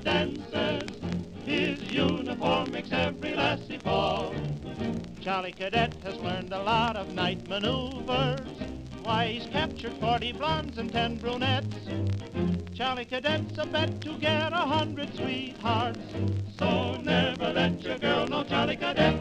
dances. His uniform makes every lassie fall. Charlie Cadet has learned a lot of night maneuvers. Why, he's captured 40 blondes and 10 brunettes. Charlie Cadet's a bet to get 100 sweethearts. So never let your girl know Charlie Cadet.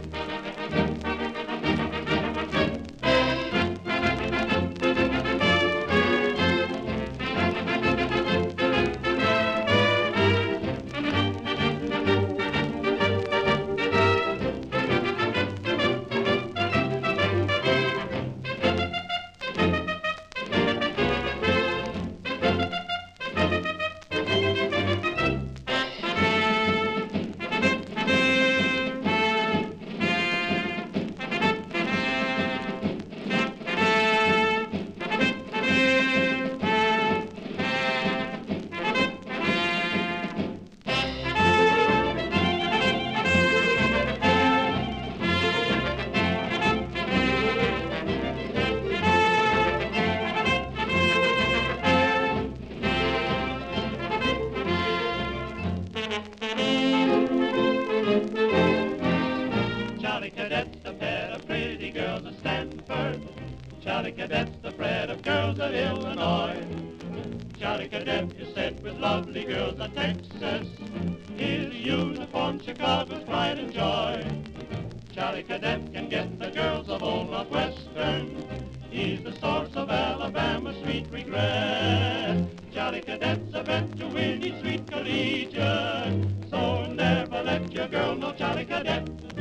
Charlie Cadet's the pet of pretty girls of Stanford. Charlie Cadet's the pet of girls of Illinois. Charlie Cadet is set with lovely girls of Texas. His uniform Chicago's pride and joy. Charlie Cadet can get the girls of old Northwestern. He's the source of Alabama's sweet regret. Charlie Cadet's a bet to win each sweet collegiate. So never let your girl know Charlie Cadet.